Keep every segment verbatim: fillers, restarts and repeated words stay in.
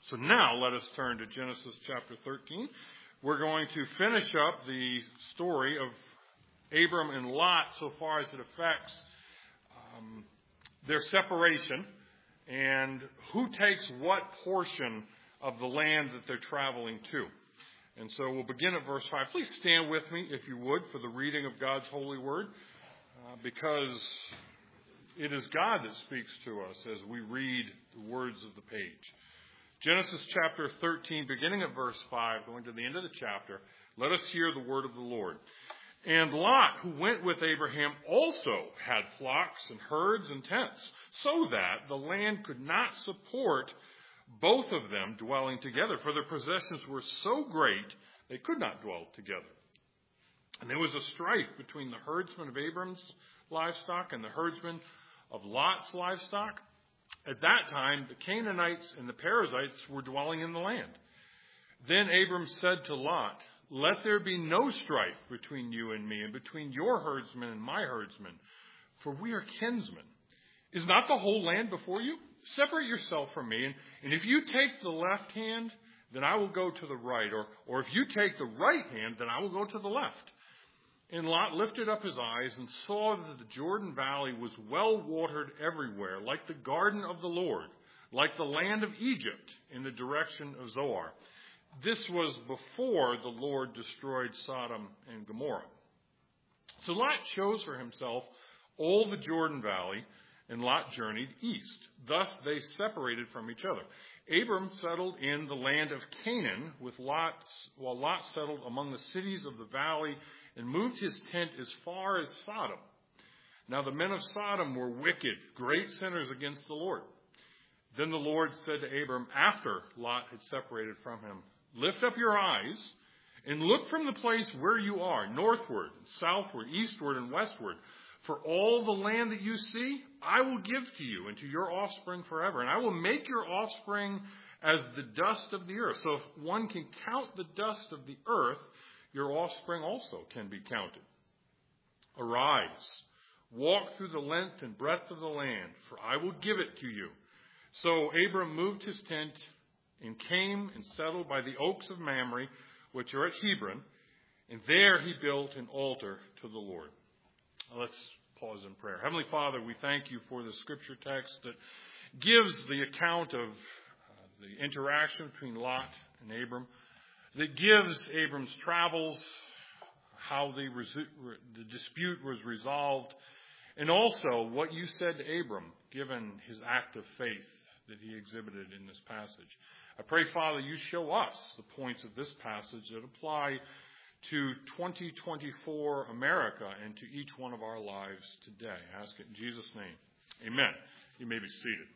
So now let us turn to Genesis chapter thirteen. We're going to finish up the story of Abram and Lot so far as it affects um, their separation and who takes what portion of the land that they're traveling to. And so we'll begin at verse five. Please stand with me, if you would, for the reading of God's holy word, uh, because it is God that speaks to us as we read the words of the page. Genesis chapter thirteen, beginning at verse five, going to the end of the chapter, let us hear the word of the Lord. And Lot, who went with Abraham, also had flocks and herds and tents, so that the land could not support both of them dwelling together, for their possessions were so great they could not dwell together. And there was a strife between the herdsmen of Abram's livestock and the herdsmen of Lot's livestock. At that time, the Canaanites and the Perizzites were dwelling in the land. Then Abram said to Lot, "Let there be no strife between you and me, and between your herdsmen and my herdsmen, for we are kinsmen. Is not the whole land before you? Separate yourself from me, and, and if you take the left hand, then I will go to the right, or, or if you take the right hand, then I will go to the left." And Lot lifted up his eyes and saw that the Jordan Valley was well watered everywhere, like the garden of the Lord, like the land of Egypt in the direction of Zoar. This was before the Lord destroyed Sodom and Gomorrah. So Lot chose for himself all the Jordan Valley, and Lot journeyed east. Thus they separated from each other. Abram settled in the land of Canaan, with Lot, while Lot settled among the cities of the valley and moved his tent as far as Sodom. Now the men of Sodom were wicked, great sinners against the Lord. Then the Lord said to Abram, after Lot had separated from him, "Lift up your eyes and look from the place where you are, northward, southward, eastward, and westward. For all the land that you see, I will give to you and to your offspring forever. And I will make your offspring as the dust of the earth. So if one can count the dust of the earth, your offspring also can be counted. Arise, walk through the length and breadth of the land, for I will give it to you." So Abram moved his tent and came and settled by the oaks of Mamre, which are at Hebron, and there he built an altar to the Lord. Let's pause in prayer. Heavenly Father, we thank you for the scripture text that gives the account of uh, the interaction between Lot and Abram, that gives Abram's travels, how the, resu- the dispute was resolved, and also what you said to Abram, given his act of faith that he exhibited in this passage. I pray, Father, you show us the points of this passage that apply to twenty twenty-four America and to each one of our lives today. I ask it in Jesus' name. Amen. You may be seated.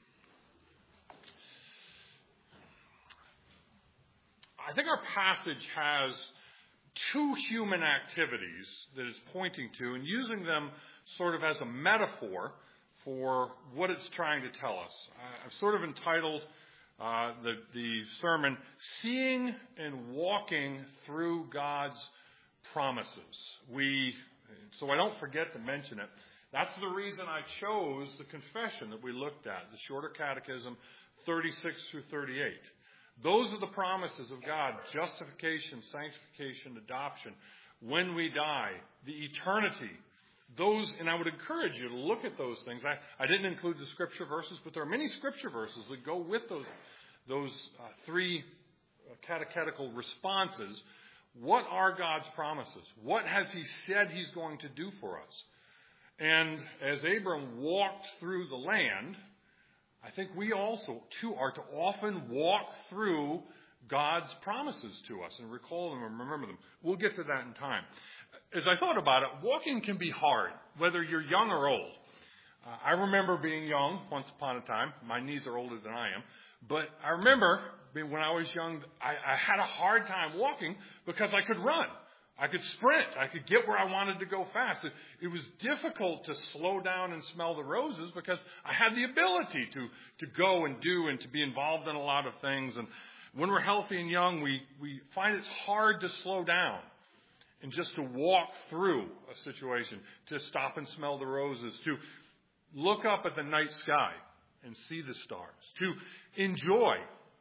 I think our passage has two human activities that it's pointing to and using them sort of as a metaphor for what it's trying to tell us. I've sort of entitled uh, the, the sermon, "Seeing and Walking Through God's Promises." We, so I don't forget to mention it. That's the reason I chose the confession that we looked at, the Shorter Catechism thirty-six through thirty-eight. Those are the promises of God: justification, sanctification, adoption, when we die, the eternity. Those, and I would encourage you to look at those things. I, I didn't include the scripture verses, but there are many scripture verses that go with those, those uh, three catechetical responses. What are God's promises? What has he said he's going to do for us? And as Abram walked through the land, I think we also, too, are to often walk through God's promises to us and recall them and remember them. We'll get to that in time. As I thought about it, walking can be hard, whether you're young or old. Uh, I remember being young once upon a time. My knees are older than I am. But I remember being, when I was young, I, I had a hard time walking because I could run. I could sprint. I could get where I wanted to go fast. It, it was difficult to slow down and smell the roses because I had the ability to, to go and do and to be involved in a lot of things. And when we're healthy and young, we, we find it's hard to slow down and just to walk through a situation, to stop and smell the roses, to look up at the night sky and see the stars, to enjoy uh,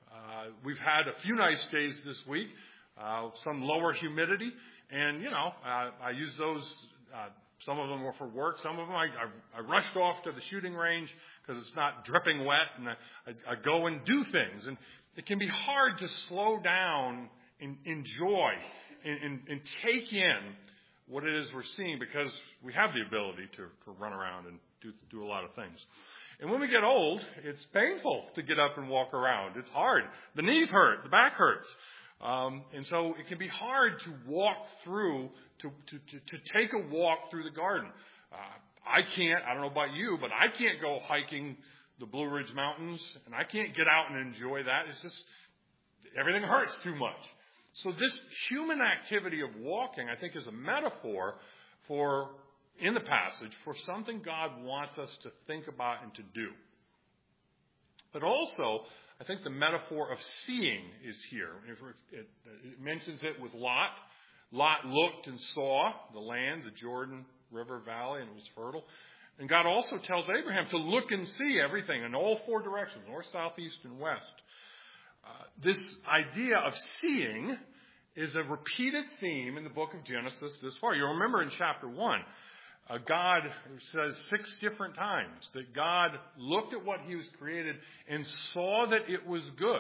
we've had a few nice days this week, uh, some lower humidity, and, you know, uh, I use those, uh, some of them were for work, some of them I, I, I rushed off to the shooting range because it's not dripping wet, and I, I, I go and do things. And it can be hard to slow down and enjoy and, and, and take in what it is we're seeing, because we have the ability to, to run around and do, do a lot of things. And when we get old, it's painful to get up and walk around. It's hard. The knees hurt. The back hurts. Um, and so it can be hard to walk through, to, to, to, to take a walk through the garden. Uh, I can't, I don't know about you, but I can't go hiking the Blue Ridge Mountains, and I can't get out and enjoy that. It's just, everything hurts too much. So this human activity of walking, I think, is a metaphor for, in the passage, for something God wants us to think about and to do. But also, I think the metaphor of seeing is here. It, it mentions it with Lot. Lot looked and saw the land, the Jordan River Valley, and it was fertile. And God also tells Abraham to look and see everything in all four directions, north, south, east, and west. Uh, this idea of seeing is a repeated theme in the book of Genesis this far. You'll remember in chapter one, uh, God says six different times that God looked at what he was created and saw that it was good.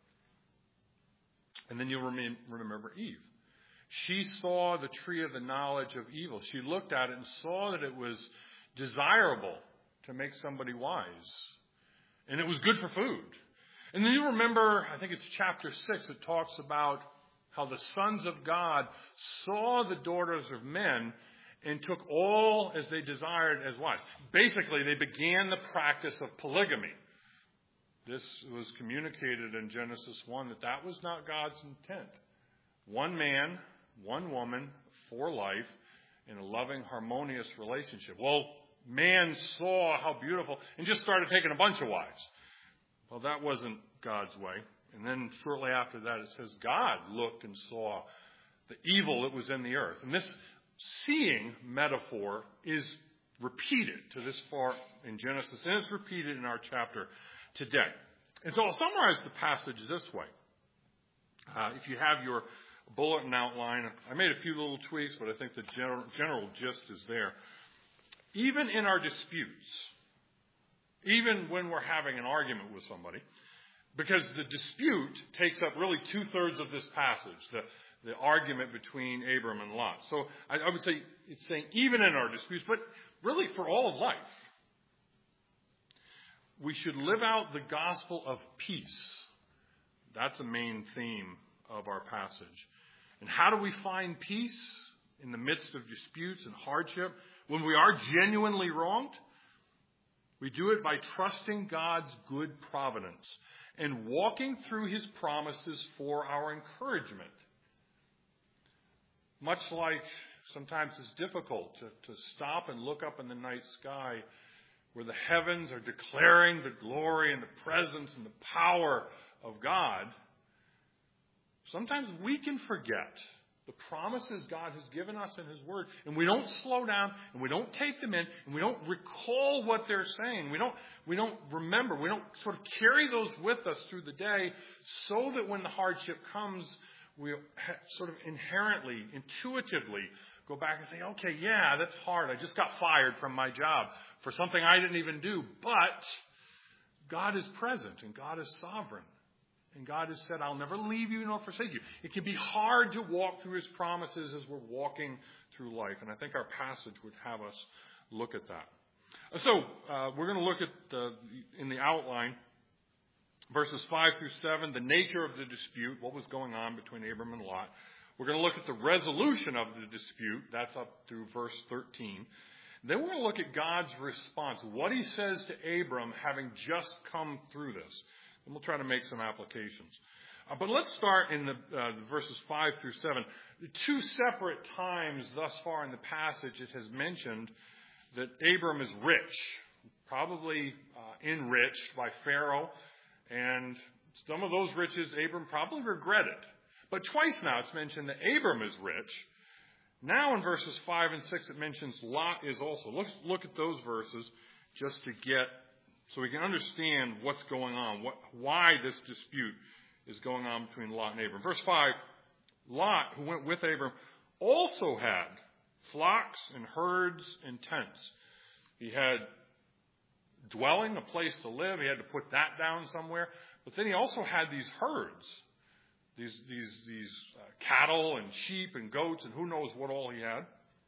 And then you'll rem- remember Eve. She saw the tree of the knowledge of evil. She looked at it and saw that it was desirable to make somebody wise. And it was good for food. And then you remember, I think it's chapter six, it talks about how the sons of God saw the daughters of men and took all as they desired as wives. Basically, they began the practice of polygamy. This was communicated in Genesis one that that was not God's intent. One man, one woman, for life, in a loving, harmonious relationship. Well, man saw how beautiful and just started taking a bunch of wives. Well, that wasn't God's way. And then shortly after that, it says God looked and saw the evil that was in the earth. And this seeing metaphor is repeated to this far in Genesis, and it's repeated in our chapter today. And so I'll summarize the passage this way. Uh, if you have your bulletin outline, I made a few little tweaks, but I think the general, general gist is there. Even in our disputes, even when we're having an argument with somebody, because the dispute takes up really two-thirds of this passage, the, the argument between Abram and Lot. So I, I would say it's saying even in our disputes, but really for all of life, we should live out the gospel of peace. That's a main theme of our passage. And how do we find peace in the midst of disputes and hardship when we are genuinely wronged? We do it by trusting God's good providence and walking through his promises for our encouragement. Much like sometimes it's difficult to, to stop and look up in the night sky where the heavens are declaring the glory and the presence and the power of God, sometimes we can forget the promises God has given us in his word, and we don't slow down, and we don't take them in, and we don't recall what they're saying. We don't, we don't remember. We don't sort of carry those with us through the day so that when the hardship comes, we sort of inherently, intuitively go back and say, okay, yeah, that's hard. I just got fired from my job for something I didn't even do. But God is present, and God is sovereign. And God has said, I'll never leave you nor forsake you. It can be hard to walk through his promises as we're walking through life. And I think our passage would have us look at that. So uh, we're going to look at, uh, in the outline, verses five through seven, the nature of the dispute, what was going on between Abram and Lot. We're going to look at the resolution of the dispute. That's up through verse thirteen. Then we're going to look at God's response, what he says to Abram having just come through this. And we'll try to make some applications. Uh, but let's start in the, uh, the verses five through seven. Two separate times thus far in the passage it has mentioned that Abram is rich, probably uh, enriched by Pharaoh. And some of those riches Abram probably regretted. But twice now it's mentioned that Abram is rich. Now in verses five and six it mentions Lot is also. Let's look at those verses just to get, so we can understand what's going on, what, why this dispute is going on between Lot and Abram. Verse five, Lot, who went with Abram, also had flocks and herds and tents. He had dwelling, a place to live. He had to put that down somewhere. But then he also had these herds, these these these uh, cattle and sheep and goats and who knows what all he had.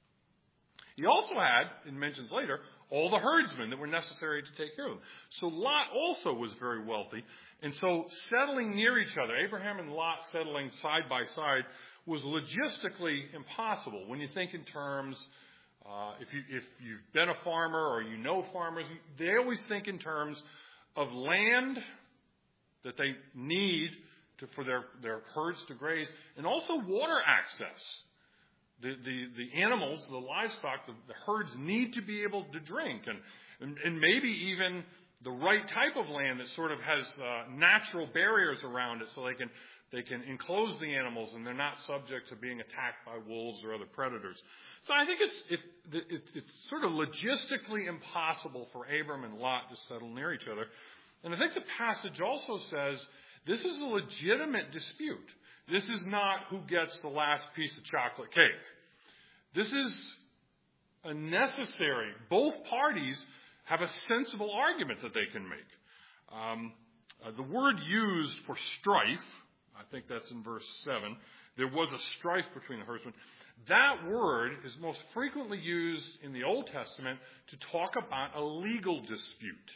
He also had, it mentions later, all the herdsmen that were necessary to take care of them. So Lot also was very wealthy. And so settling near each other, Abraham and Lot settling side by side, was logistically impossible. When you think in terms, uh, if, you, if you've been a farmer or you know farmers, they always think in terms of land that they need to, for their, their herds to graze, and also water access. The, the, the animals, the livestock, the, the herds need to be able to drink, and, and, and maybe even the right type of land that sort of has uh, natural barriers around it so they can they can enclose the animals and they're not subject to being attacked by wolves or other predators. So I think it's it, it, it's sort of logistically impossible for Abram and Lot to settle near each other. And I think the passage also says this is a legitimate dispute. This is not who gets the last piece of chocolate cake. This is a necessary. Both parties have a sensible argument that they can make. Um, uh, the word used for strife, I think that's in verse seven, there was a strife between the herdsmen. That word is most frequently used in the Old Testament to talk about a legal dispute.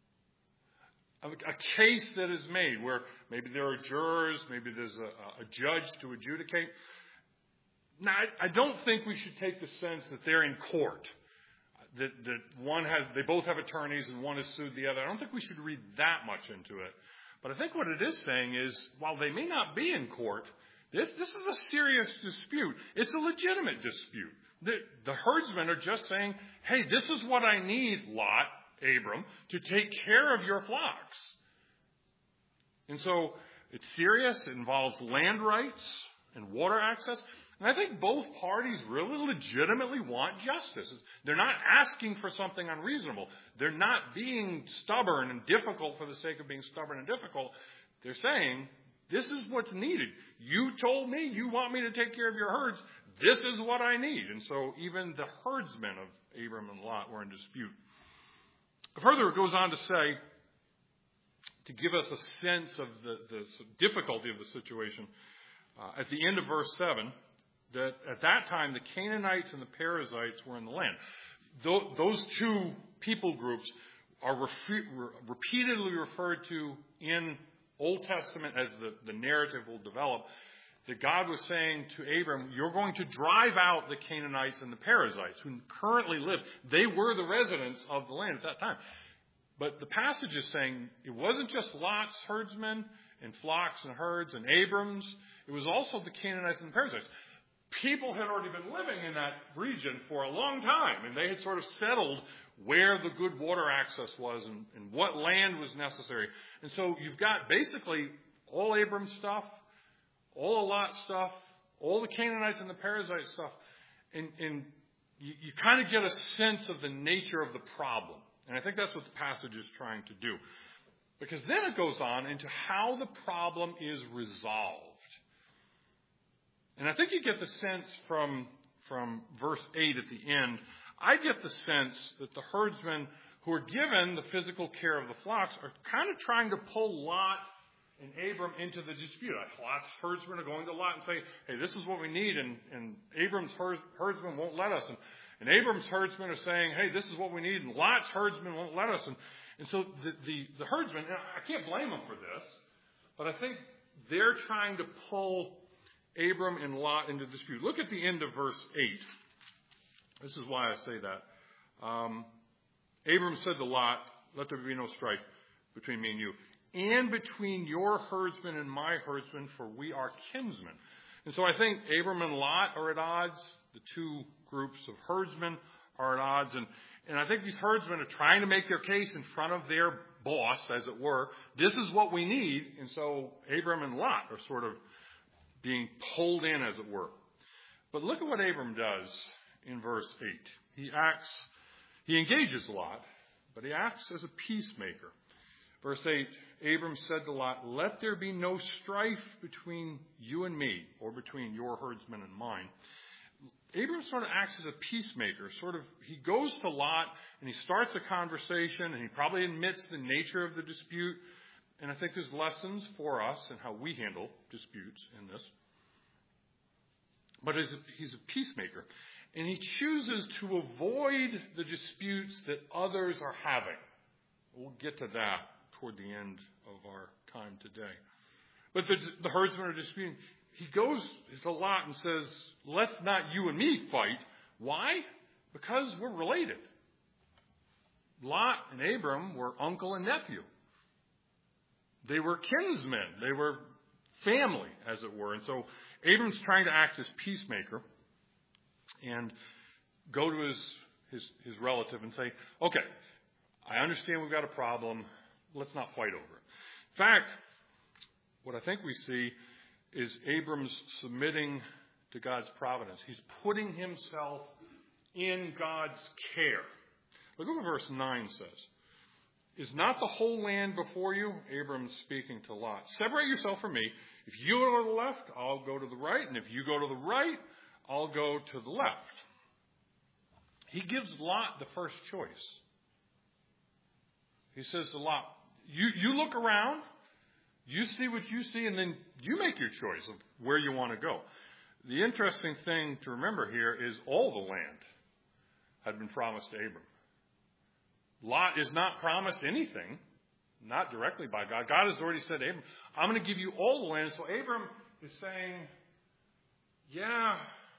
A, a case that is made where maybe there are jurors, maybe there's a, a judge to adjudicate. Now, I, I don't think we should take the sense that they're in court. That, that one has, they both have attorneys and one has sued the other. I don't think we should read that much into it. But I think what it is saying is, while they may not be in court, this, this is a serious dispute. It's a legitimate dispute. The, the herdsmen are just saying, hey, this is what I need, Lot, Abram, to take care of your flocks. And so it's serious. It involves land rights and water access. And I think both parties really legitimately want justice. They're not asking for something unreasonable. They're not being stubborn and difficult for the sake of being stubborn and difficult. They're saying, this is what's needed. You told me you want me to take care of your herds. This is what I need. And so even the herdsmen of Abram and Lot were in dispute. Further, it goes on to say, to give us a sense of the, the difficulty of the situation, uh, at the end of verse seven, that at that time the Canaanites and the Perizzites were in the land. Th- those two people groups are refe- re- repeatedly referred to in Old Testament as the, the narrative will develop, that God was saying to Abram, you're going to drive out the Canaanites and the Perizzites who currently live. They were the residents of the land at that time. But the passage is saying it wasn't just Lot's herdsmen and flocks and herds and Abram's. It was also the Canaanites and the Perizzites. People had already been living in that region for a long time, and they had sort of settled where the good water access was and, and what land was necessary. And so you've got basically all Abram's stuff, all Lot's stuff, all the Canaanites and the Perizzite stuff, and, and you, you kind of get a sense of the nature of the problem. And I think that's what the passage is trying to do. Because then it goes on into how the problem is resolved. And I think you get the sense from, from verse eight at the end, I get the sense that the herdsmen who are given the physical care of the flocks are kind of trying to pull Lot and Abram into the dispute. Lot's herdsmen are going to Lot and say, hey, this is what we need, and, and Abram's herd, herdsmen won't let us. And, and Abram's herdsmen are saying, hey, this is what we need, and Lot's herdsmen won't let us. And, and so the, the, the herdsmen, I can't blame them for this, but I think they're trying to pull Abram and Lot into dispute. Look at the end of verse eight. This is why I say that. Um, Abram said to Lot, let there be no strife between me and you, and between your herdsmen and my herdsmen, for we are kinsmen. And so I think Abram and Lot are at odds. The two groups of herdsmen are at odds. And, and I think these herdsmen are trying to make their case in front of their boss, as it were. This is what we need. And so Abram and Lot are sort of being pulled in, as it were. But look at what Abram does in verse eight. He acts, he engages Lot, but he acts as a peacemaker. Verse eight, Abram said to Lot, "Let there be no strife between you and me, or between your herdsmen and mine." Abram sort of acts as a peacemaker. Sort of, he goes to Lot and he starts a conversation, and he probably admits the nature of the dispute. And I think there's lessons for us in how we handle disputes in this. But he's a peacemaker. And he chooses to avoid the disputes that others are having. We'll get to that toward the end of our time today. But the, the herdsmen are disputing. He goes to Lot and says, "Let's not you and me fight." Why? Because we're related. Lot and Abram were uncle and nephew. They were kinsmen. They were family, as it were. And so Abram's trying to act as peacemaker and go to his, his, his relative and say, "Okay, I understand we've got a problem. Let's not fight over it." In fact, what I think we see is Abram's submitting to God's providence. He's putting himself in God's care. Look at what verse nine says. "Is not the whole land before you?" Abram speaking to Lot. "Separate yourself from me. If you go to the left, I'll go to the right. And if you go to the right, I'll go to the left." He gives Lot the first choice. He says to Lot, you, you look around, you see what you see, and then you make your choice of where you want to go. The interesting thing to remember here is all the land had been promised to Abram. Lot is not promised anything, not directly by God. God has already said to Abram, "I'm going to give you all the land." So Abram is saying, yeah,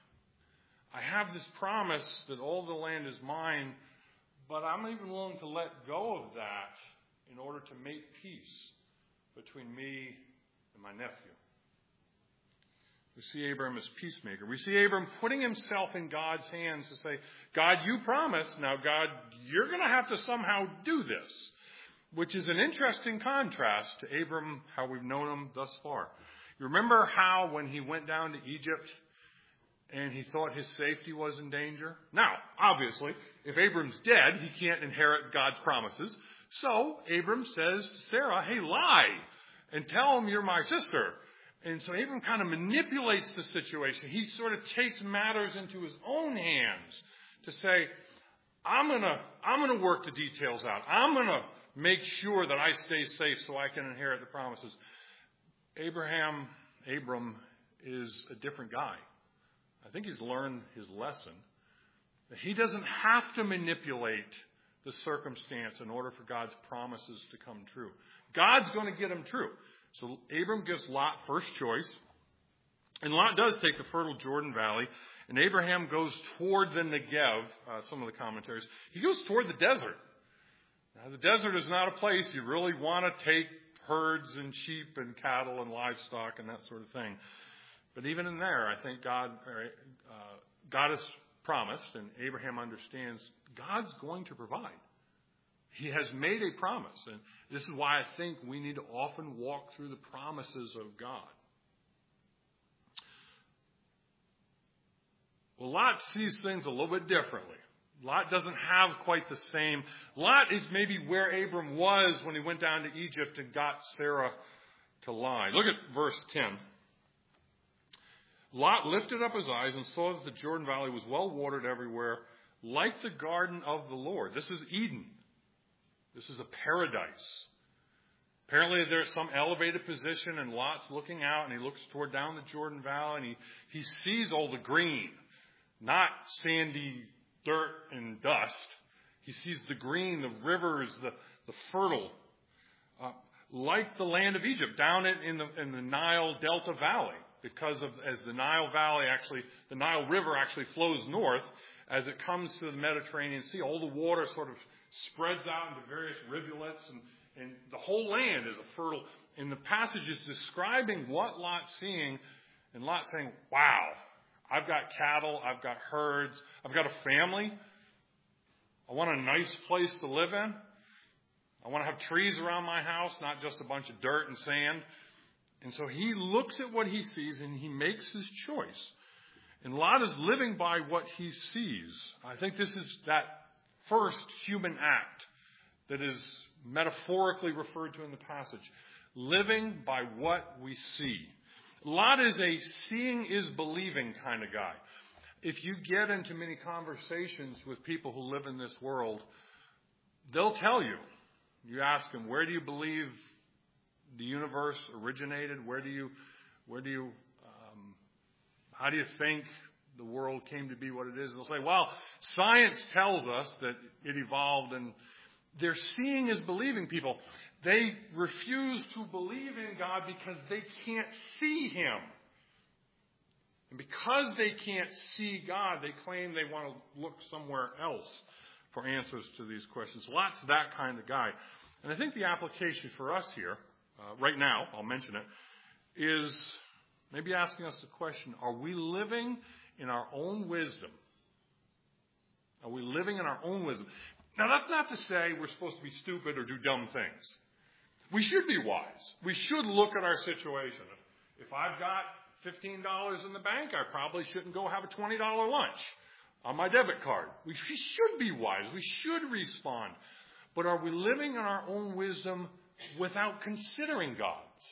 I have this promise that all the land is mine, but I'm even willing to let go of that in order to make peace between me and my nephew. We see Abram as peacemaker. We see Abram putting himself in God's hands to say, "God, you promised. Now, God, you're going to have to somehow do this," which is an interesting contrast to Abram, how we've known him thus far. You remember how when he went down to Egypt and he thought his safety was in danger? Now, obviously, if Abram's dead, he can't inherit God's promises. So Abram says to Sarah, "Hey, lie and tell him you're my sister." And so Abram kind of manipulates the situation. He sort of takes matters into his own hands to say, I'm going to I'm going to work the details out. I'm going to make sure that I stay safe so I can inherit the promises. Abraham, Abram is a different guy. I think he's learned his lesson. He doesn't have to manipulate the circumstance in order for God's promises to come true. God's going to get them true. So Abram gives Lot first choice. And Lot does take the fertile Jordan Valley. And Abraham goes toward the Negev, uh, some of the commentaries. He goes toward the desert. Now, the desert is not a place you really want to take herds and sheep and cattle and livestock and that sort of thing. But even in there, I think God, uh, God has promised, and Abraham understands, God's going to provide. He has made a promise. And this is why I think we need to often walk through the promises of God. Well, Lot sees things a little bit differently. Lot doesn't have quite the same. Lot is maybe where Abram was when he went down to Egypt and got Sarah to lie. Look at verse ten. Lot lifted up his eyes and saw that the Jordan Valley was well watered everywhere, like the garden of the Lord. This is Eden. This is a paradise. Apparently there's some elevated position, and Lot's looking out, and he looks toward down the Jordan Valley, and he, he sees all the green, not sandy dirt and dust. He sees the green, the rivers, the, the fertile, uh, like the land of Egypt, down in, in, the, in the Nile Delta Valley, because of as the Nile Valley actually, the Nile River actually flows north as it comes to the Mediterranean Sea. All the water sort of spreads out into various rivulets, and, and the whole land is a fertile. And the passage is describing what Lot's seeing, and Lot saying, wow, I've got cattle, I've got herds, I've got a family. I want a nice place to live in. I want to have trees around my house, not just a bunch of dirt and sand. And so he looks at what he sees and he makes his choice. And Lot is living by what he sees. I think this is that first human act that is metaphorically referred to in the passage. Living by what we see. Lot is a seeing is believing kind of guy. If you get into many conversations with people who live in this world, they'll tell you. You ask them, where do you believe the universe originated? Where do you, where do you, um, how do you think the world came to be what it is? And they'll say, well, science tells us that it evolved, and they're seeing is believing people. They refuse to believe in God because they can't see Him. And because they can't see God, they claim they want to look somewhere else for answers to these questions. Lot's that kind of guy. And I think the application for us here, uh, right now, I'll mention it, is maybe asking us the question, are we living in our own wisdom? Are we living in our own wisdom? Now, that's not to say we're supposed to be stupid or do dumb things. We should be wise. We should look at our situation. If I've got fifteen dollars in the bank, I probably shouldn't go have a twenty dollars lunch on my debit card. We should be wise. We should respond. But are we living in our own wisdom without considering God's?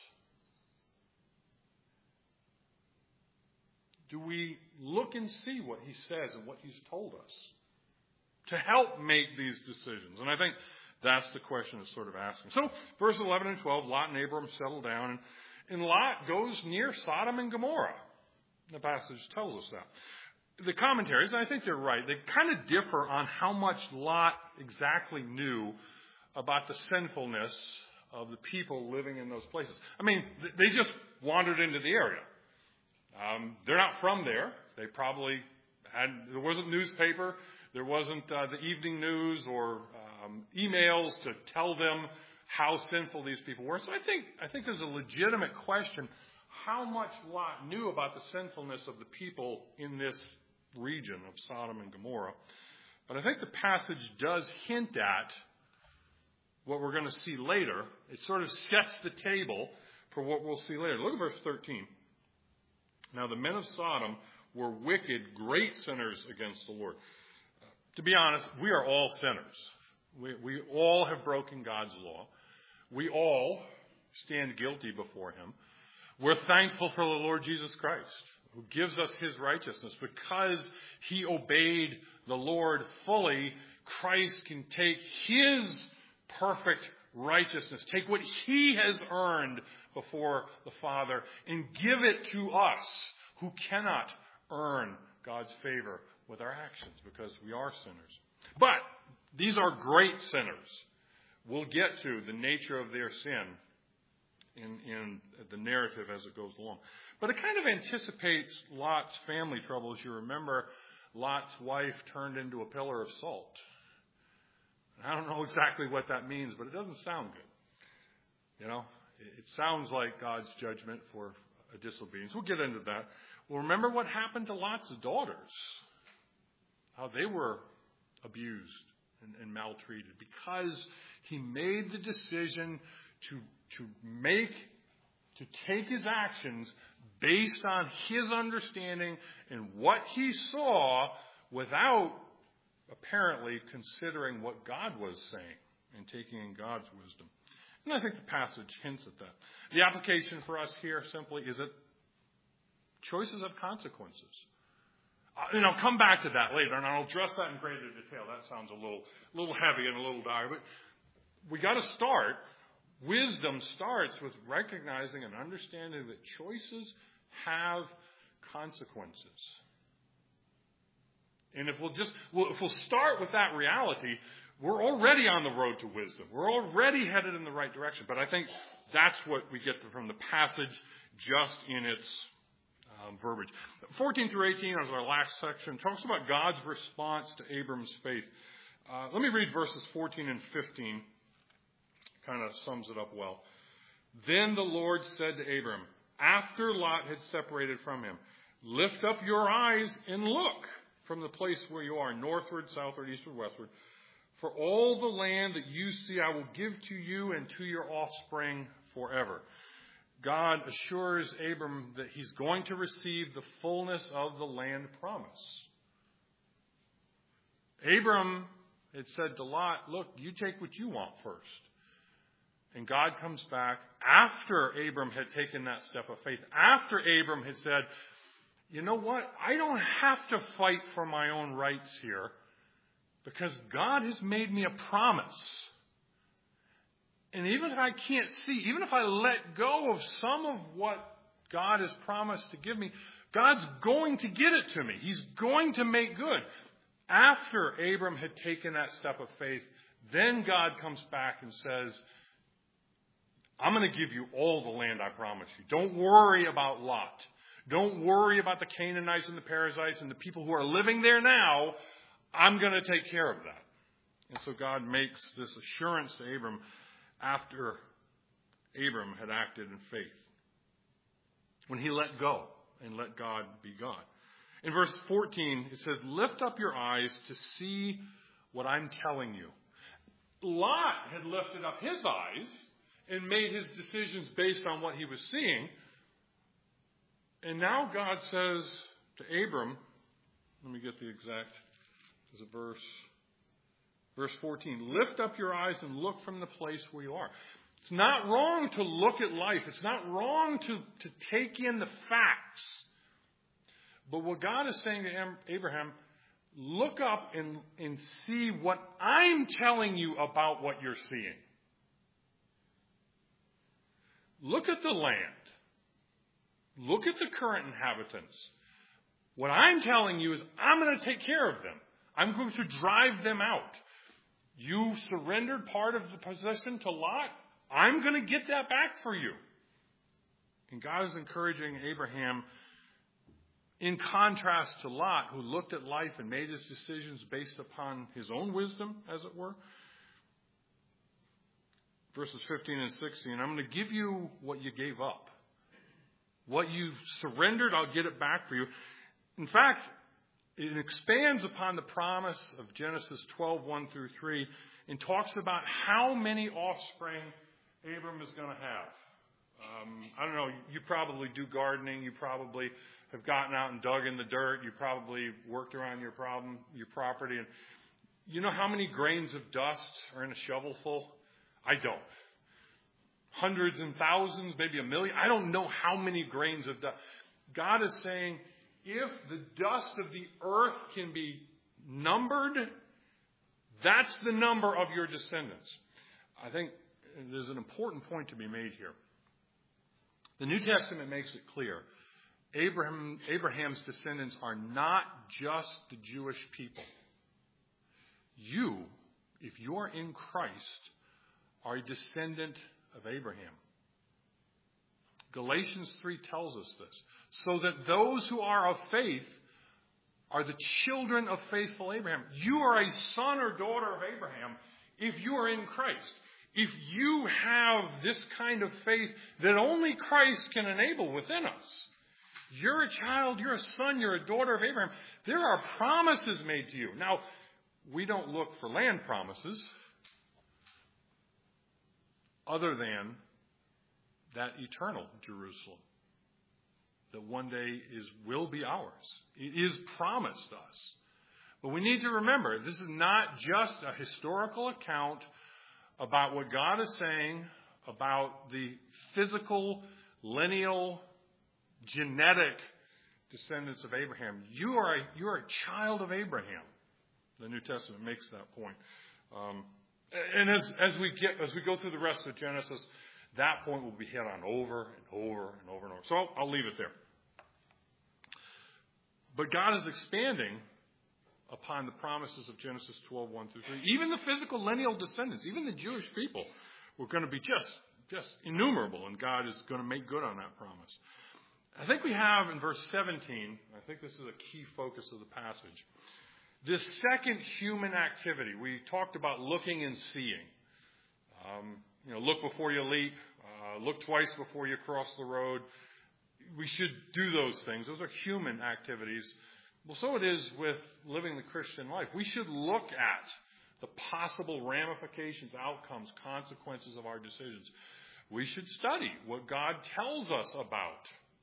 Do we look and see what He says and what He's told us to help make these decisions? And I think that's the question it's sort of asking. So, verse eleven and twelve, Lot and Abram settle down, and, and Lot goes near Sodom and Gomorrah. The passage tells us that. The commentaries, and I think they're right, they kind of differ on how much Lot exactly knew about the sinfulness of the people living in those places. I mean, they just wandered into the area. Um, they're not from there. They probably had, there wasn't newspaper, there wasn't uh, the evening news or um, emails to tell them how sinful these people were. So I think I think there's a legitimate question how much Lot knew about the sinfulness of the people in this region of Sodom and Gomorrah. But I think the passage does hint at what we're going to see later. It sort of sets the table for what we'll see later. Look at verse thirteen. Now the men of Sodom were wicked, great sinners against the Lord. Uh, to be honest, we are all sinners. We, we all have broken God's law. We all stand guilty before Him. We're thankful for the Lord Jesus Christ, who gives us His righteousness. Because He obeyed the Lord fully, Christ can take His perfect righteousness, take what He has earned before the Father, and give it to us who cannot earn God's favor with our actions because we are sinners. But these are great sinners. We'll get to the nature of their sin in, in the narrative as it goes along. But it kind of anticipates Lot's family trouble. As you remember, Lot's wife turned into a pillar of salt. I don't know exactly what that means, but it doesn't sound good. You know, it sounds like God's judgment for a disobedience. We'll get into that. Well, remember what happened to Lot's daughters, how they were abused and, and maltreated because he made the decision to to make to take his actions based on his understanding and what he saw without apparently considering what God was saying and taking in God's wisdom. And I think the passage hints at that. The application for us here simply is that choices have consequences. Uh, and I'll come back to that later, and I'll address that in greater detail. That sounds a little, little heavy and a little dire, but we got to start. Wisdom starts with recognizing and understanding that choices have consequences. And if we'll just, well, if we'll start with that reality, we're already on the road to wisdom. We're already headed in the right direction. But I think that's what we get from the passage just in its um, verbiage. fourteen through eighteen is our last section. Talks about God's response to Abram's faith. Uh, let me read verses fourteen and fifteen. Kind of sums it up well. Then the Lord said to Abram, after Lot had separated from him, lift up your eyes and look from the place where you are, northward, southward, eastward, westward. For all the land that you see I will give to you and to your offspring forever. God assures Abram that he's going to receive the fullness of the land promise. Abram had said to Lot, look, you take what you want first. And God comes back after Abram had taken that step of faith, after Abram had said, you know what? I don't have to fight for my own rights here because God has made me a promise. And even if I can't see, even if I let go of some of what God has promised to give me, God's going to get it to me. He's going to make good. After Abram had taken that step of faith, then God comes back and says, I'm going to give you all the land I promised you. Don't worry about Lot. Don't worry about the Canaanites and the Perizzites and the people who are living there now. I'm going to take care of that. And so God makes this assurance to Abram after Abram had acted in faith, when he let go and let God be God. In verse fourteen, it says, lift up your eyes to see what I'm telling you. Lot had lifted up his eyes and made his decisions based on what he was seeing. And now God says to Abram, let me get the exact, is it verse, verse fourteen, lift up your eyes and look from the place where you are. It's not wrong to look at life. It's not wrong to, to take in the facts. But what God is saying to Abraham, look up and, and see what I'm telling you about what you're seeing. Look at the land. Look at the current inhabitants. What I'm telling you is I'm going to take care of them. I'm going to drive them out. You surrendered part of the possession to Lot. I'm going to get that back for you. And God is encouraging Abraham, in contrast to Lot, who looked at life and made his decisions based upon his own wisdom, as it were. Verses fifteen and sixteen, I'm going to give you what you gave up. What you surrendered, I'll get it back for you. In fact, it expands upon the promise of Genesis twelve, one through three, and talks about how many offspring Abram is going to have. Um, I don't know, you probably do gardening, you probably have gotten out and dug in the dirt, you probably worked around your problem, your property, and you know how many grains of dust are in a shovelful? I don't. Hundreds and thousands, maybe a million. I don't know how many grains of dust. God is saying, if the dust of the earth can be numbered, that's the number of your descendants. I think there's an important point to be made here. The New Testament makes it clear. Abraham, Abraham's descendants are not just the Jewish people. You, if you are in Christ, are a descendant of Abraham. Galatians three tells us this. So that those who are of faith are the children of faithful Abraham. You are a son or daughter of Abraham if you are in Christ. If you have this kind of faith that only Christ can enable within us. You're a child, you're a son, you're a daughter of Abraham. There are promises made to you. Now, we don't look for land promises other than that eternal Jerusalem that one day is will be ours. It is promised us. But we need to remember, this is not just a historical account about what God is saying about the physical, lineal, genetic descendants of Abraham. You are a, you are a child of Abraham. The New Testament makes that point. Um, and as, as we get as we go through the rest of Genesis, that point will be hit on over and over and over and over. So I'll, I'll leave it there. But God is expanding upon the promises of Genesis twelve, one through three. Even the physical lineal descendants, even the Jewish people, were going to be just, just innumerable, and God is going to make good on that promise. I think we have in verse seventeen, I think this is a key focus of the passage, this second human activity. We talked about looking and seeing. Um, you know, look before you leap. Uh, look twice before you cross the road. We should do those things. Those are human activities. Well, so it is with living the Christian life. We should look at the possible ramifications, outcomes, consequences of our decisions. We should study what God tells us about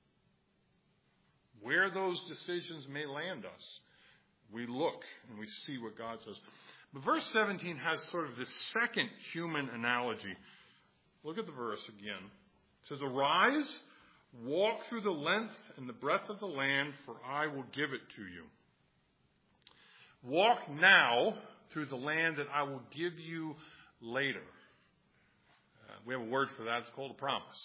where those decisions may land us. We look and we see what God says. But verse seventeen has sort of this second human analogy. Look at the verse again. It says, "Arise, walk through the length and the breadth of the land, for I will give it to you. Walk now through the land that I will give you later." Uh, we have a word for that. It's called a promise.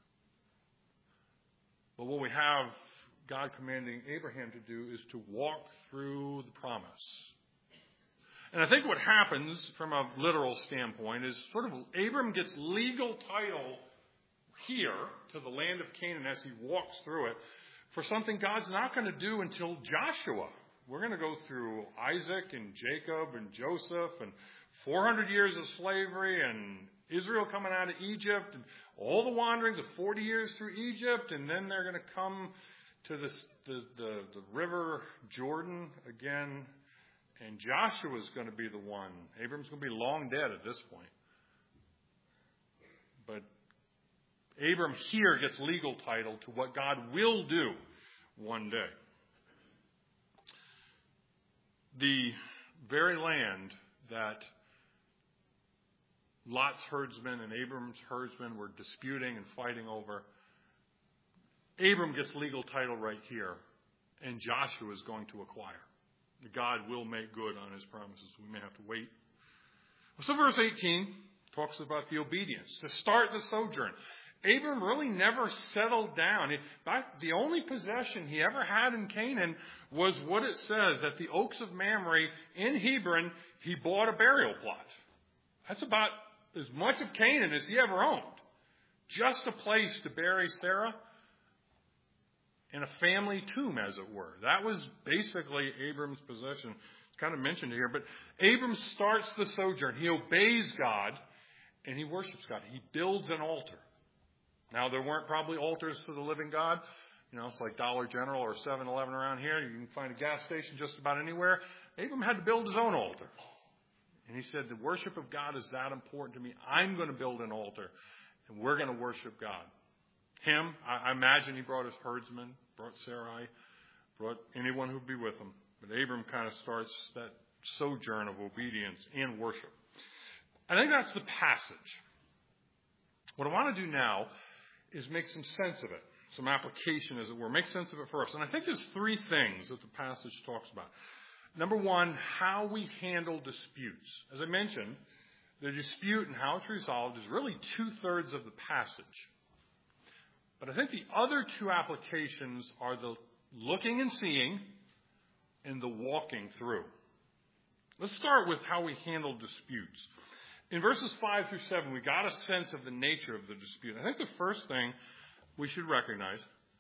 But what we have God commanding Abraham to do is to walk through the promise. And I think what happens from a literal standpoint is sort of Abram gets legal title here to the land of Canaan as he walks through it for something God's not going to do until Joshua. We're going to go through Isaac and Jacob and Joseph and four hundred years of slavery and Israel coming out of Egypt and all the wanderings of forty years through Egypt, and then they're going to come to this, the, the, the river Jordan again, and Joshua's going to be the one. Abram's going to be long dead at this point. But Abram here gets legal title to what God will do one day. The very land that Lot's herdsmen and Abram's herdsmen were disputing and fighting over, Abram gets legal title right here, and Joshua is going to acquire. God will make good on his promises. We may have to wait. So verse eighteen talks about the obedience to start the sojourn. Abram really never settled down. In fact, the only possession he ever had in Canaan was what it says, at the Oaks of Mamre in Hebron, he bought a burial plot. That's about as much of Canaan as he ever owned. Just a place to bury Sarah in a family tomb, as it were. That was basically Abram's possession. It's kind of mentioned here. But Abram starts the sojourn. He obeys God, and he worships God. He builds an altar. Now, there weren't probably altars to the living God. You know, it's like Dollar General or seven eleven around here. You can find a gas station just about anywhere. Abram had to build his own altar. And he said, the worship of God is that important to me. I'm going to build an altar, and we're going to worship God. Him, I imagine he brought his herdsmen, brought Sarai, brought anyone who'd be with him. But Abram kind of starts that sojourn of obedience and worship. I think that's the passage. What I want to do now is make some sense of it, some application, as it were. Make sense of it first. And I think there's three things that the passage talks about. Number one, how we handle disputes. As I mentioned, the dispute and how it's resolved is really two-thirds of the passage. But I think the other two applications are the looking and seeing and the walking through. Let's start with how we handle disputes. In verses five through seven, we got a sense of the nature of the dispute. I think the first thing we should recognize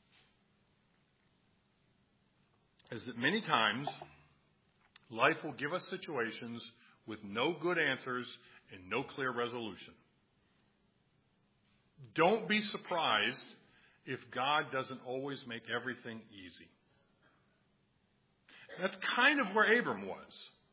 is that many times life will give us situations with no good answers and no clear resolution. Don't be surprised if God doesn't always make everything easy. That's kind of where Abram was.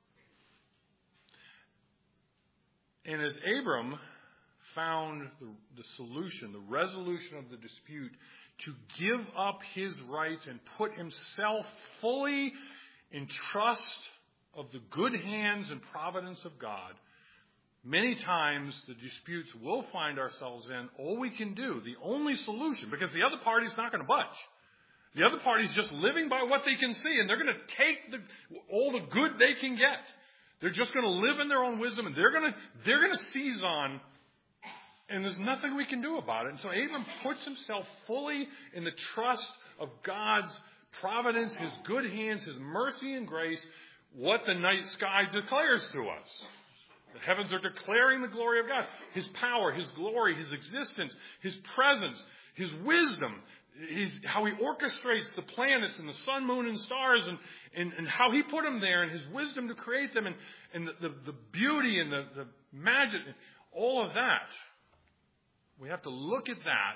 And as Abram found the, the solution, the resolution of the dispute, to give up his rights and put himself fully in trust of the good hands and providence of God, many times the disputes we'll find ourselves in, all we can do, the only solution, because the other party's not going to budge. The other party's just living by what they can see, and they're going to take the, all the good they can get. They're just going to live in their own wisdom, and they're going to they're going to seize on, and there's nothing we can do about it. And so Abram puts himself fully in the trust of God's providence, his good hands, his mercy and grace, what the night sky declares to us. The heavens are declaring the glory of God, his power, his glory, his existence, his presence, his wisdom, his, how he orchestrates the planets and the sun, moon, and stars, and, and, and how he put them there, and his wisdom to create them, and, and the, the, the beauty and the, the magic, all of that. We have to look at that,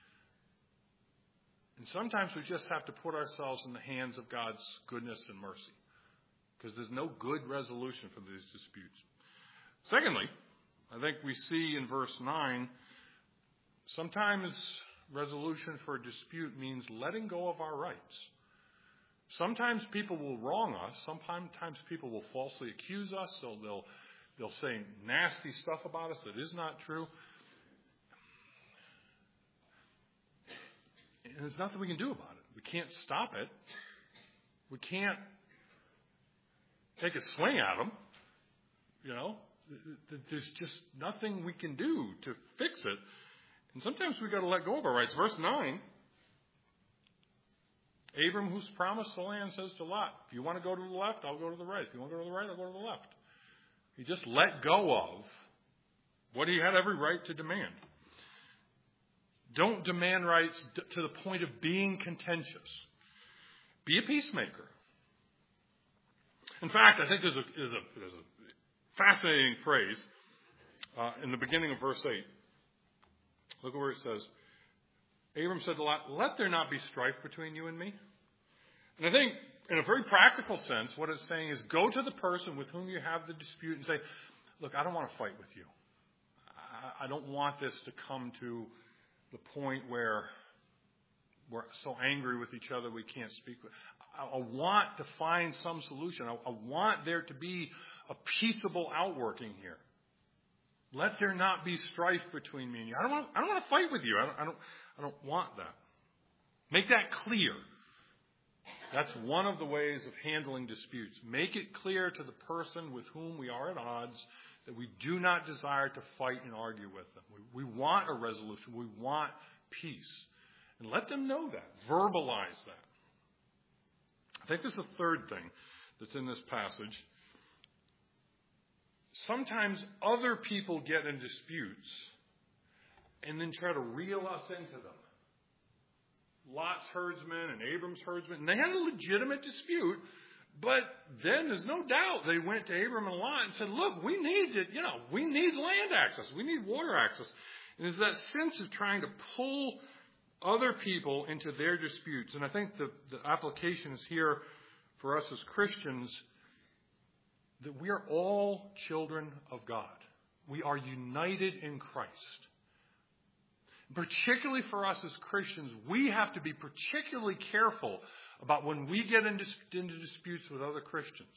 and sometimes we just have to put ourselves in the hands of God's goodness and mercy, because there's no good resolution for these disputes. Secondly, I think we see in verse nine, sometimes resolution for a dispute means letting go of our rights. Sometimes people will wrong us. Sometimes people will falsely accuse us. So they'll, they'll say nasty stuff about us that is not true. And there's nothing we can do about it. We can't stop it. We can't take a swing at them. You know, there's just nothing we can do to fix it. And sometimes we've got to let go of our rights. Verse nine, Abram, who's promised the land, says to Lot, if you want to go to the left, I'll go to the right. If you want to go to the right, I'll go to the left. He just let go of what he had every right to demand. Don't demand rights to the point of being contentious. Be a peacemaker. In fact, I think there's a, there's a, there's a fascinating phrase uh, in the beginning of verse eight. Look at where it says, Abram said to Lot, let there not be strife between you and me. And I think in a very practical sense, what it's saying is go to the person with whom you have the dispute and say, look, I don't want to fight with you. I, I don't want this to come to the point where we're so angry with each other we can't speak. I, I want to find some solution. I, I want there to be a peaceable outworking here. Let there not be strife between me and you. I don't want. I don't want to fight with you. I don't. I don't. I don't want that. Make that clear. That's one of the ways of handling disputes. Make it clear to the person with whom we are at odds that we do not desire to fight and argue with them. We, we want a resolution. We want peace. And let them know that. Verbalize that. I think there's a third thing that's in this passage. Sometimes other people get in disputes and then try to reel us into them. Lot's herdsmen and Abram's herdsmen, and they had a legitimate dispute, but then there's no doubt they went to Abram and Lot and said, look, we need to, you know, we need land access. We need water access. And there's that sense of trying to pull other people into their disputes. And I think the, the application is here for us as Christians that we are all children of God. We are united in Christ. Particularly for us as Christians, we have to be particularly careful about when we get into, into disputes with other Christians.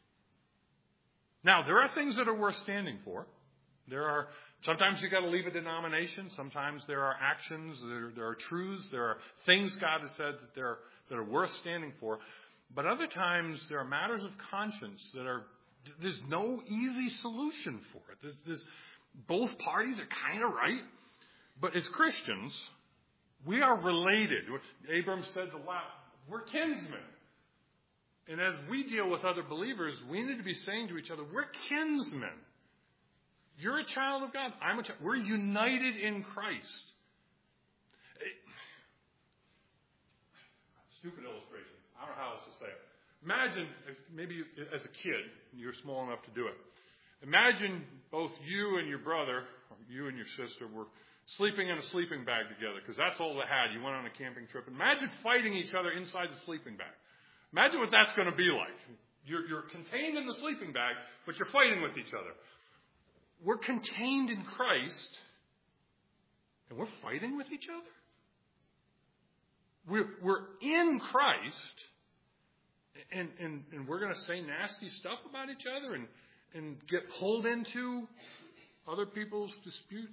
Now, there are things that are worth standing for. There are sometimes you've got to leave a denomination. Sometimes there are actions, there, there are truths, there are things God has said that, there, that are worth standing for. But other times there are matters of conscience that are, there's no easy solution for it. There's, there's, both parties are kind of right. But as Christians, we are related. Abram said to Lot, we're kinsmen. And as we deal with other believers, we need to be saying to each other, we're kinsmen. You're a child of God. I'm a child. We're united in Christ. Stupid illustration. I don't know how else to say it. Imagine, if maybe as a kid, you're small enough to do it. Imagine both you and your brother, or you and your sister, were sleeping in a sleeping bag together, because that's all they had. You went on a camping trip. Imagine fighting each other inside the sleeping bag. Imagine what that's going to be like. You're, you're contained in the sleeping bag, but you're fighting with each other. We're contained in Christ, and we're fighting with each other. We're, we're in Christ, and, and, and we're going to say nasty stuff about each other and, and get pulled into other people's disputes.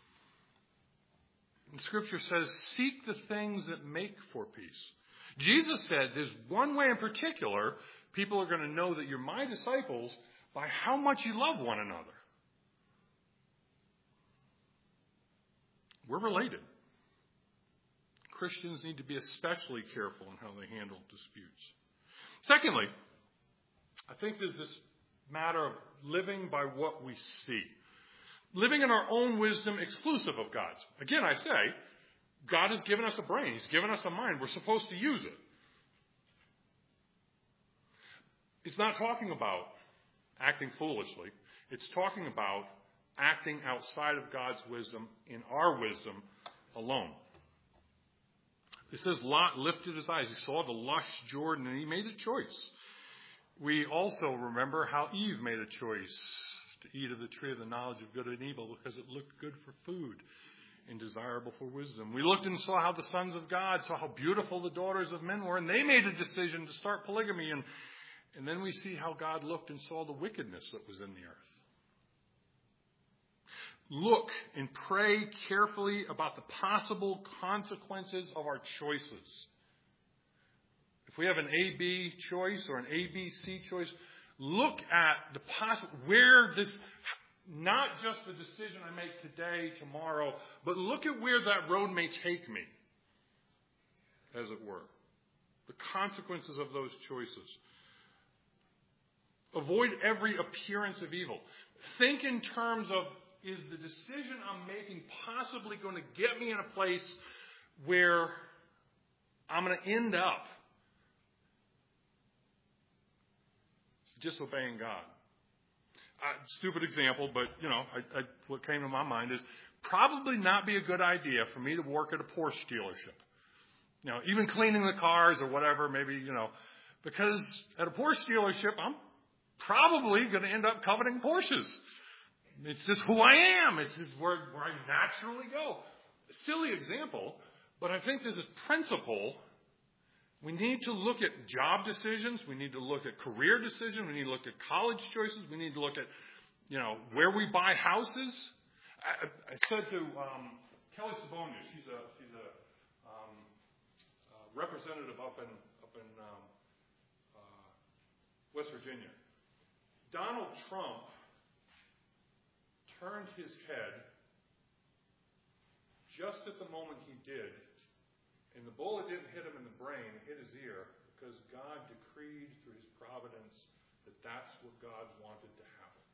And Scripture says, seek the things that make for peace. Jesus said there's one way in particular people are going to know that you're my disciples by how much you love one another. We're related. Christians need to be especially careful in how they handle disputes. Secondly, I think there's this matter of living by what we see. Living in our own wisdom exclusive of God's. Again, I say, God has given us a brain. He's given us a mind. We're supposed to use it. It's not talking about acting foolishly. It's talking about acting outside of God's wisdom in our wisdom alone. It says Lot lifted his eyes. He saw the lush Jordan and he made a choice. We also remember how Eve made a choice to eat of the tree of the knowledge of good and evil because it looked good for food and desirable for wisdom. We looked and saw how the sons of God saw how beautiful the daughters of men were, and they made a decision to start polygamy. And, and then we see how God looked and saw the wickedness that was in the earth. look and pray carefully about the possible consequences of our choices. If we have an A B choice or an A B C choice, look at the possible, where this, not just the decision I make today, tomorrow, but look at where that road may take me, as it were. The consequences of those choices. Avoid every appearance of evil. Think in terms of, is the decision I'm making possibly going to get me in a place where I'm going to end up disobeying God? Uh, stupid example, but, you know, I, I, what came to my mind is probably not be a good idea for me to work at a Porsche dealership. You know, even cleaning the cars or whatever, maybe, you know, because at a Porsche dealership, I'm probably going to end up coveting Porsches. It's just who I am. It's just where, where I naturally go. Silly example, but I think there's a principle. We need to look at job decisions. We need to look at career decisions. We need to look at college choices. We need to look at, you know, where we buy houses. I, I said to um, Kelly Sabonia, she's a she's a um, uh, representative up in up in um, uh, West Virginia. Donald Trump turned his head just at the moment he did, and the bullet didn't hit him in the brain, it hit his ear, because God decreed through his providence that that's what God wanted to happen.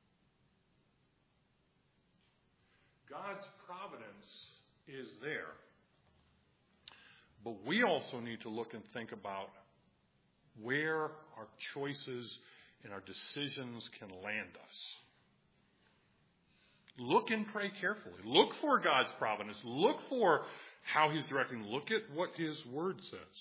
God's providence is there. But we also need to look and think about where our choices and our decisions can land us. Look and pray carefully. Look for God's providence. Look for how he's directing. Look at what his word says.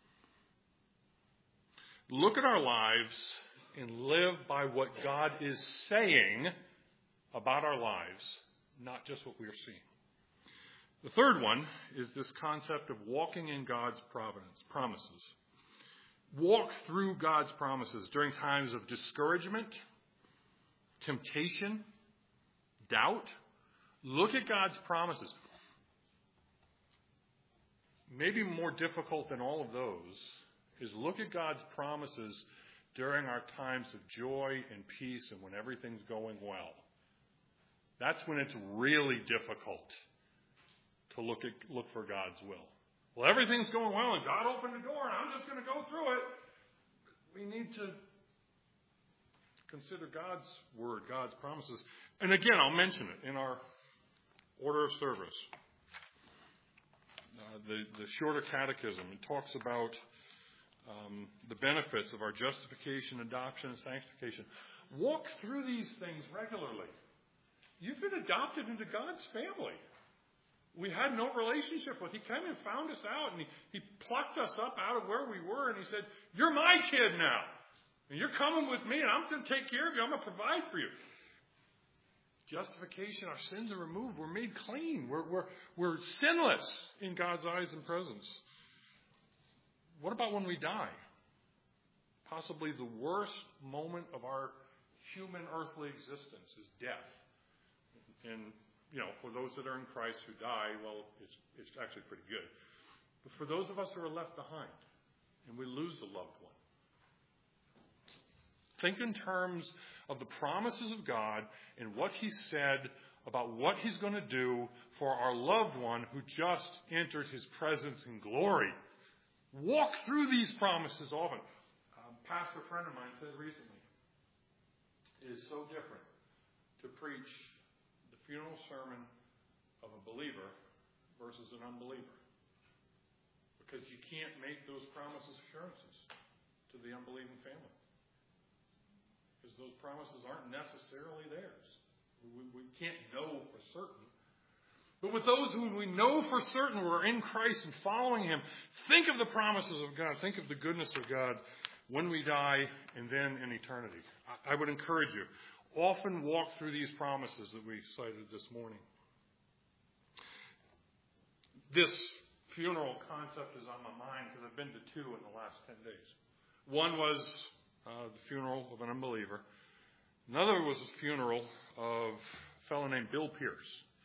Look at our lives and live by what God is saying about our lives, not just what we are seeing. The third one is this concept of walking in God's providence, promises. Walk through God's promises during times of discouragement, temptation, doubt. Look at God's promises. Maybe more difficult than all of those is look at God's promises during our times of joy and peace and when everything's going well. That's when it's really difficult to look at look for God's will. Well, everything's going well and God opened the door and I'm just going to go through it. We need to consider God's word, God's promises. And again, I'll mention it in our order of service. Uh, the, the shorter catechism, it talks about um, the benefits of our justification, adoption, and sanctification. Walk through these things regularly. You've been adopted into God's family. We had no relationship with. He came and found us out, and he, he plucked us up out of where we were, and he said, "You're my kid now. And you're coming with me, and I'm going to take care of you. I'm going to provide for you." Justification, our sins are removed. We're made clean. We're, we're, we're sinless in God's eyes and presence. What about when we die? Possibly the worst moment of our human earthly existence is death. And, you know, for those that are in Christ who die, well, it's, it's actually pretty good. But for those of us who are left behind and we lose a loved one, think in terms of the promises of God and what he said about what he's going to do for our loved one who just entered his presence in glory. Walk through these promises often. A pastor friend of mine said recently, it is so different to preach the funeral sermon of a believer versus an unbeliever. Because you can't make those promises assurances to the unbelieving family. Because those promises aren't necessarily theirs. We, we can't know for certain. But with those who we know for certain we're in Christ and following him, think of the promises of God. Think of the goodness of God when we die and then in eternity. I, I would encourage you, often walk through these promises that we cited this morning. This funeral concept is on my mind because I've been to two in the last ten days. One was uh, the funeral of an unbeliever. Another was the funeral of a fellow named Bill Pierce.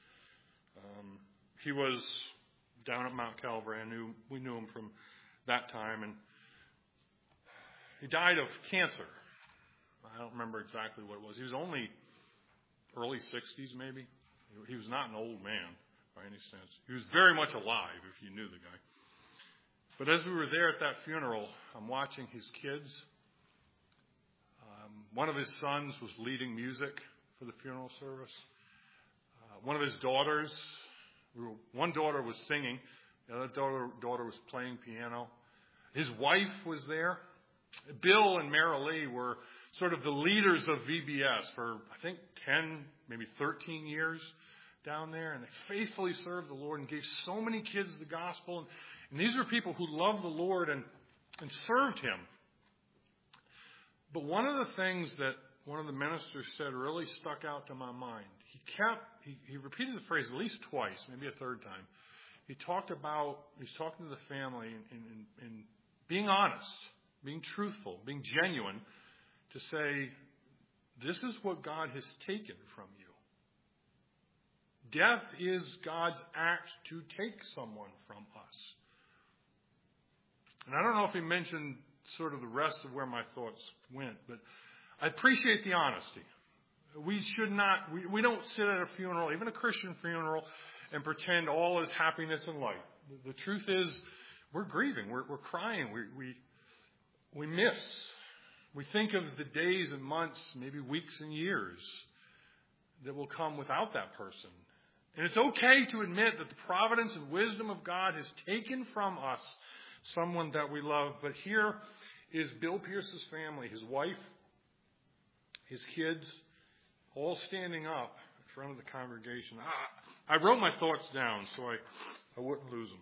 Um, he was down at Mount Calvary. I knew we knew him from that time, and he died of cancer. I don't remember exactly what it was. He was only early sixties, maybe. He was not an old man by any sense. He was very much alive, if you knew the guy. But as we were there at that funeral, I'm watching his kids. Um, one of his sons was leading music for the funeral service. Uh, one of his daughters, one daughter was singing. The other daughter, daughter was playing piano. His wife was there. Bill and Mara Lee were sort of the leaders of V B S for, I think, ten, maybe thirteen years down there. And they faithfully served the Lord and gave so many kids the gospel. And, and these were people who loved the Lord and, and served Him. But one of the things that one of the ministers said really stuck out to my mind. He kept, he, he repeated the phrase at least twice, maybe a third time. He talked about, he's talking to the family and, and, and being honest, being truthful, being genuine, to say, this is what God has taken from you. Death is God's act to take someone from us. And I don't know if he mentioned sort of the rest of where my thoughts went, but I appreciate the honesty. We should not, we, we don't sit at a funeral, even a Christian funeral, and pretend all is happiness and light. The, the truth is, we're grieving, we're, we're crying, we, we, we miss. We think of the days and months, maybe weeks and years that will come without that person. And it's okay to admit that the providence and wisdom of God has taken from us someone that we love. But here is Bill Pierce's family, his wife, his kids, all standing up in front of the congregation. I, I wrote my thoughts down so I, I wouldn't lose them.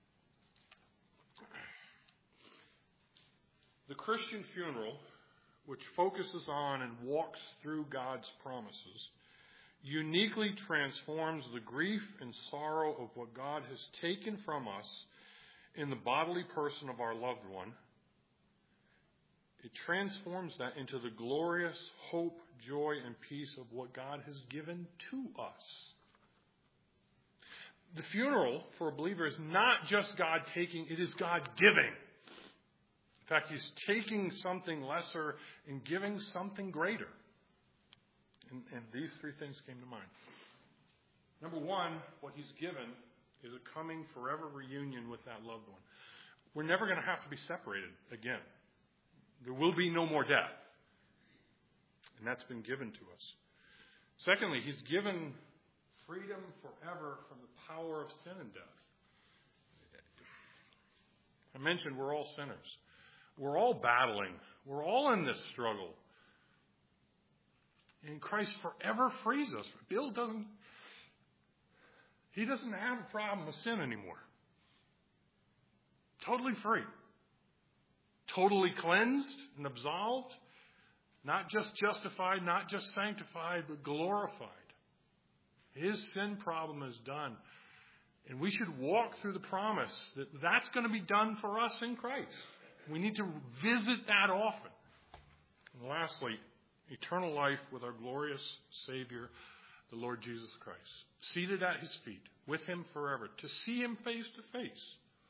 The Christian funeral, which focuses on and walks through God's promises, uniquely transforms the grief and sorrow of what God has taken from us in the bodily person of our loved one. It transforms that into the glorious hope, joy, and peace of what God has given to us. The funeral for a believer is not just God taking, it is God giving. In fact, He's taking something lesser and giving something greater. And, and these three things came to mind. Number one, what He's given is a coming forever reunion with that loved one. We're never going to have to be separated again. There will be no more death. And that's been given to us. Secondly, He's given freedom forever from the power of sin and death. I mentioned we're all sinners. We're all battling. We're all in this struggle. And Christ forever frees us. Bill doesn't, he doesn't have a problem with sin anymore. Totally free. Totally cleansed and absolved. Not just justified, not just sanctified, but glorified. His sin problem is done. And we should walk through the promise that that's going to be done for us in Christ. We need to visit that often. And lastly, eternal life with our glorious Savior, the Lord Jesus Christ. Seated at His feet, with Him forever, to see Him face to face.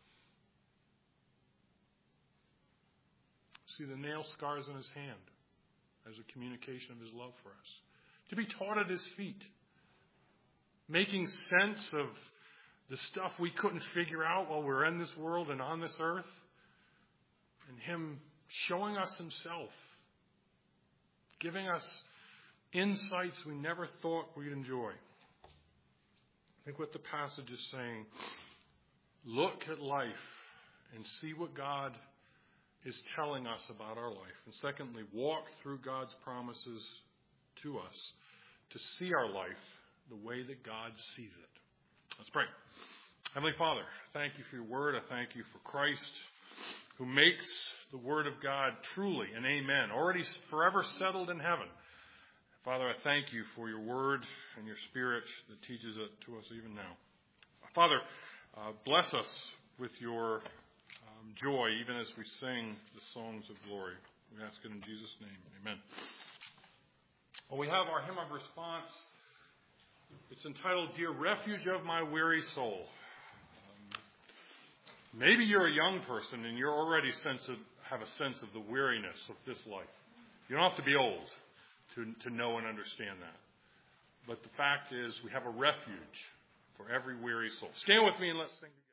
See the nail scars in His hand as a communication of His love for us. To be taught at His feet. Making sense of the stuff we couldn't figure out while we're in this world and on this earth. And Him showing us Himself. Giving us insights we never thought we'd enjoy. I think what the passage is saying, look at life and see what God is telling us about our life. And secondly, walk through God's promises to us to see our life the way that God sees it. Let's pray. Heavenly Father, thank You for Your word. I thank You for Christ, who makes the word of God truly an amen, already forever settled in heaven. Father, I thank You for Your word and Your Spirit that teaches it to us even now. Father, uh, bless us with Your um, joy even as we sing the songs of glory. We ask it in Jesus' name. Amen. Well, we have our hymn of response It's entitled, Dear Refuge of My Weary Soul. Um, maybe you're a young person and you're already sense of, have a sense of the weariness of this life. You don't have to be old to, to know and understand that. But the fact is, we have a refuge for every weary soul. Stand with me and let's sing together.